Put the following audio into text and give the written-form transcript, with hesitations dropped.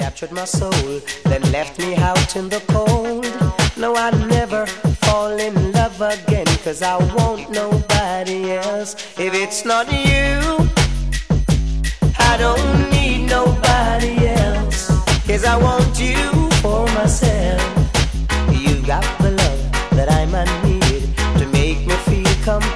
captured my soul, then left me out in the cold. No, I'd never fall in love again, 'cause I want nobody else. If it's not you, I don't need nobody else, 'cause I want you for myself. You got the love that I might need to make me feel complete.